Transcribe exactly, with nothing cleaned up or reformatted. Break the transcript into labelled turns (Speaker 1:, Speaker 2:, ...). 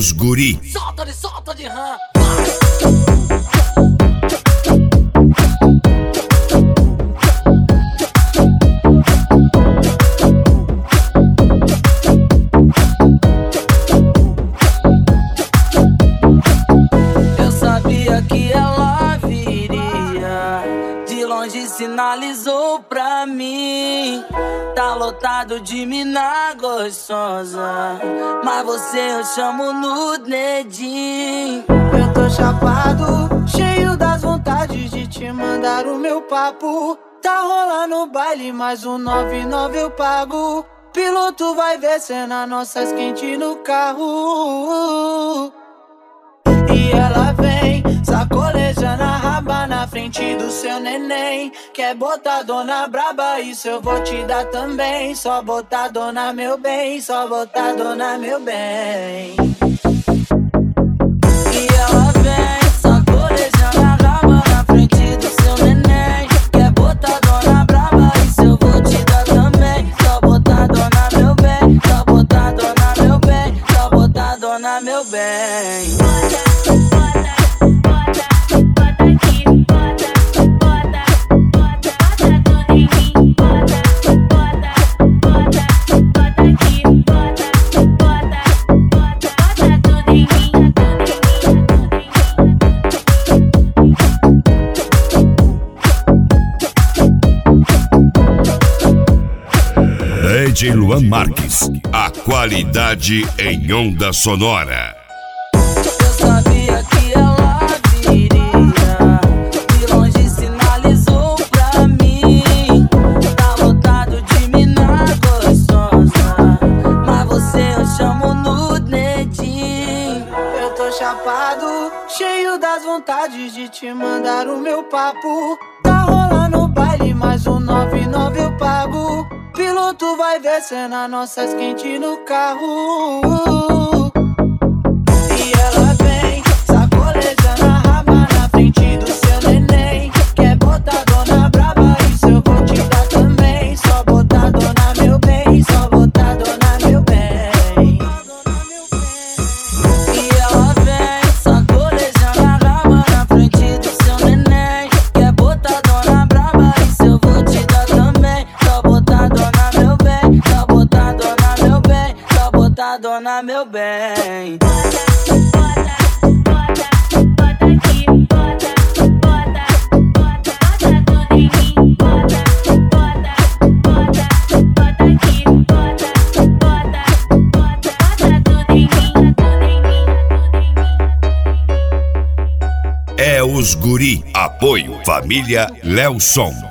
Speaker 1: os guri.
Speaker 2: Solta de, solta de rã. Eu sabia que ela viria, de longe sinalizou pra mim. Tá lotado de mina gostosa, mas você eu chamo no dedinho.
Speaker 3: Eu tô chapado, cheio das vontades de te mandar o meu papo. Tá rolando baile, mais um nove e nove eu pago. Piloto vai ver cena nossas quentes no carro. E ela vem, sacolejando a raba na frente do seu neném. Quer botar dona braba, isso eu vou te dar também. Só botar dona meu bem, só botar dona meu bem.
Speaker 2: E ela vem, sacolejando a raba na frente do seu neném. Quer botar dona braba, isso eu vou te dar também. Só botar dona meu bem, só botar dona meu bem, só botar dona meu bem.
Speaker 1: D J Luan Marques, a qualidade em onda sonora.
Speaker 2: Eu sabia que ela viria, de longe sinalizou pra mim. Tá lotado de mina gostosa, mas você eu chamo no dedinho.
Speaker 3: Eu tô chapado, cheio das vontades de te mandar o meu papo. Tá rolando baile, mais um nove e nove eu pago. Piloto vai ver cena nossas quentes no carro. E ela vem, sacolejando a raba na frente do seu neném. Quer botar dona braba, isso eu vou te dar também. Só botar dona meu bem, só botar dona meu bem.
Speaker 2: E ela vem, sacolejando a raba na frente do seu neném. Quer botar dona braba, isso eu vou te dar também. Só botar dona meu bem, só botar dona meu bem, só botar dona meu bem.
Speaker 1: É os guri. Apoio Família Léo Som.